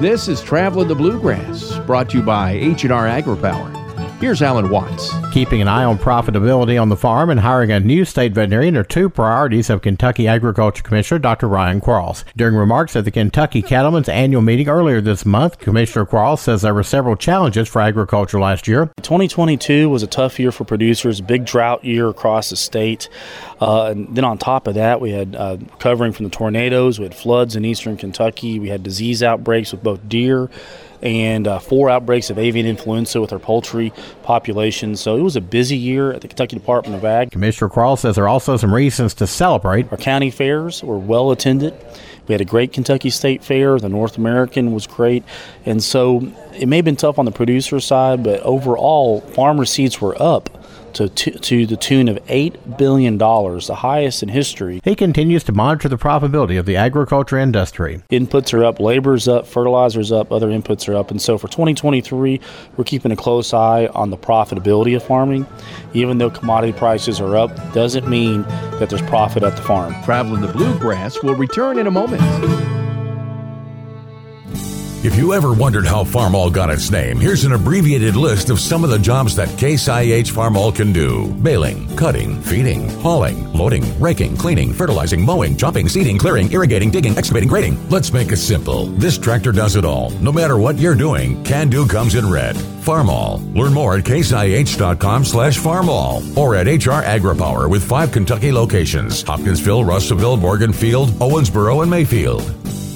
This is Traveling the Bluegrass, brought to you by H&R AgriPower. Here's Alan Watts. Keeping an eye on profitability on the farm and hiring a new state veterinarian are two priorities of Kentucky Agriculture Commissioner Dr. Ryan Quarles. During remarks at the Kentucky Cattlemen's annual meeting earlier this month, Commissioner Quarles says there were several challenges for agriculture last year. 2022 was a tough year for producers, big drought year across the state. And then on top of that, we had recovering from the tornadoes, we had floods in eastern Kentucky, we had disease outbreaks with both deer and 4 outbreaks of avian influenza with our poultry population. So it was a busy year at the Kentucky Department of Ag. Commissioner Quarles says there are also some reasons to celebrate. Our county fairs were well attended. We had a great Kentucky State Fair. The North American was great. And so it may have been tough on the producer side, but overall, farm receipts were up to the tune of $8 billion, the highest in history. He continues to monitor the profitability of the agriculture industry. Inputs are up, labor's up, fertilizer's up, other inputs are up. And so for 2023, we're keeping a close eye on the profitability of farming. Even though commodity prices are up, doesn't mean that there's profit at the farm. Traveling the Bluegrass will return in a moment. If you ever wondered how Farmall got its name, here's an abbreviated list of some of the jobs that Case IH Farmall can do. Baling, cutting, feeding, hauling, loading, raking, cleaning, fertilizing, mowing, chopping, seeding, clearing, irrigating, digging, excavating, grading. Let's make it simple. This tractor does it all. No matter what you're doing, Can Do comes in red. Farmall. Learn more at caseih.com/farmall or at HR AgriPower with 5 Kentucky locations: Hopkinsville, Russellville, Morganfield, Owensboro, and Mayfield.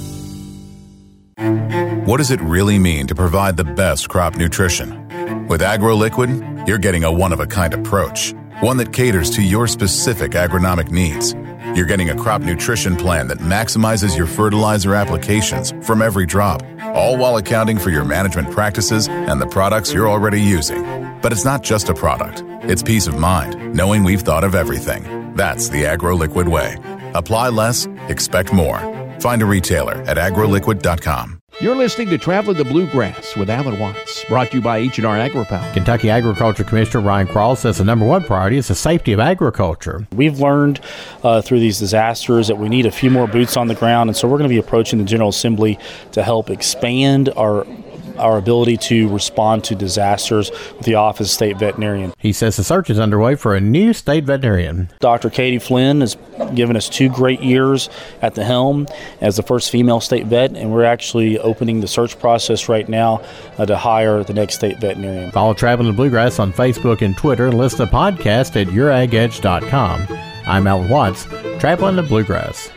What does it really mean to provide the best crop nutrition? With AgroLiquid, you're getting a one-of-a-kind approach, one that caters to your specific agronomic needs. You're getting a crop nutrition plan that maximizes your fertilizer applications from every drop, all while accounting for your management practices and the products you're already using. But it's not just a product. It's peace of mind, knowing we've thought of everything. That's the AgroLiquid way. Apply less, expect more. Find a retailer at agroliquid.com. You're listening to Traveling the Bluegrass with Alan Watts, brought to you by H&R AgriPower. Kentucky Agriculture Commissioner Ryan Quarles says the number one priority is the safety of agriculture. We've learned through these disasters that we need a few more boots on the ground, and so we're going to be approaching the General Assembly to help expand our ability to respond to disasters with the Office of State Veterinarian. He says the search is underway for a new state veterinarian. Dr. Katie Flynn has given us 2 great years at the helm as the first female state vet, and we're actually opening the search process right now to hire the next state veterinarian. Follow Traveling the Bluegrass on Facebook and Twitter and listen to the podcast at youragedge.com. I'm Alan Watts, Traveling the Bluegrass.